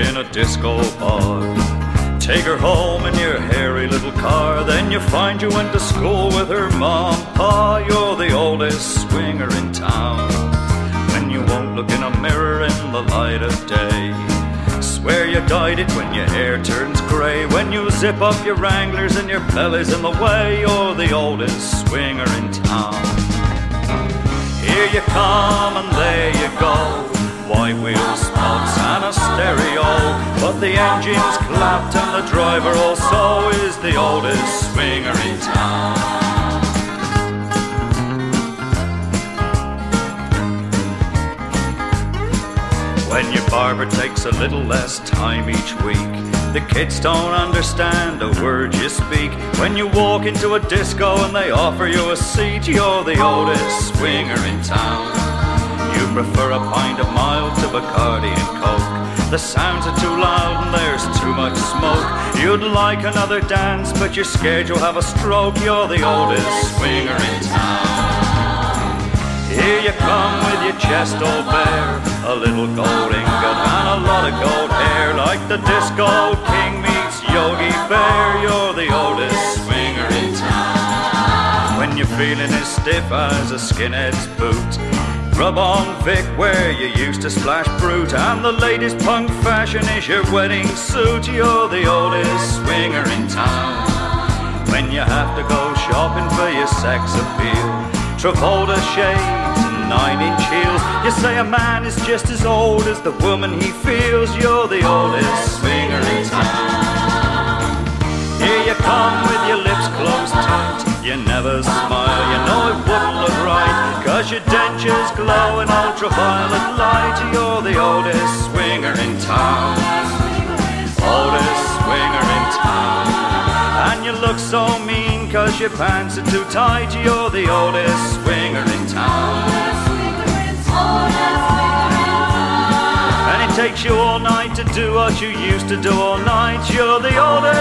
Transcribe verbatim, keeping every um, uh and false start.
in a disco bar. Take her home in your hairy little car, then you find you went to school with her mom, pa. You're the oldest swinger in town. When you won't look in a mirror in the light of day, swear you dyed it when your hair turns grey. When you zip up your Wranglers and your belly's in the way, you're the oldest swinger in town. Here you come and there you go, white wheel spots and a stereo, but the engine's clapped and the driver also is the oldest swinger in town. When your barber takes a little less time each week, the kids don't understand a word you speak. When you walk into a disco and they offer you a seat, you're the oldest swinger in town. You prefer a pint of mild to Bacardi and Coke. The sounds are too loud and there's too much smoke. You'd like another dance but you're scared you'll have a stroke. You're the oldest swinger in town. Here you come with your chest all bare, a little gold ingot and a lot of gold hair. Like the disco king meets Yogi Bear, you're the oldest swinger in town. When you're feeling as stiff as a skinhead's boot, rub on Vic where you used to splash Brute, and the latest punk fashion is your wedding suit. You're the oldest swinger in town. When you have to go shopping for your sex appeal, Travolta shades and nine-inch heels, you say a man is just as old as the woman he feels. You're the oldest swinger in town. Here you come with your lips closed tight, you never smile, you know it wouldn't look right, cause your dentures glow in ultraviolet light. You're the oldest swinger in town. Oldest swinger in town. And you look so mean cause your pants are too tight. You're the oldest swinger in town. And it takes you all night to do what you used to do all night. You're the oldest